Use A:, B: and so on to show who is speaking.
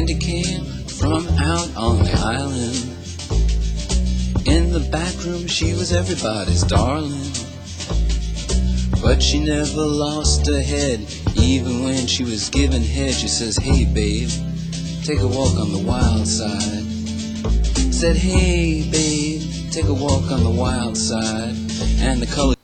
A: Candy came from out on the island. In the back room she was everybody's darling, but she never lost her head. Even when she was giving head, she says, "Hey babe, take a walk on the wild side." Said, "Hey babe, take a walk on the wild side." And the color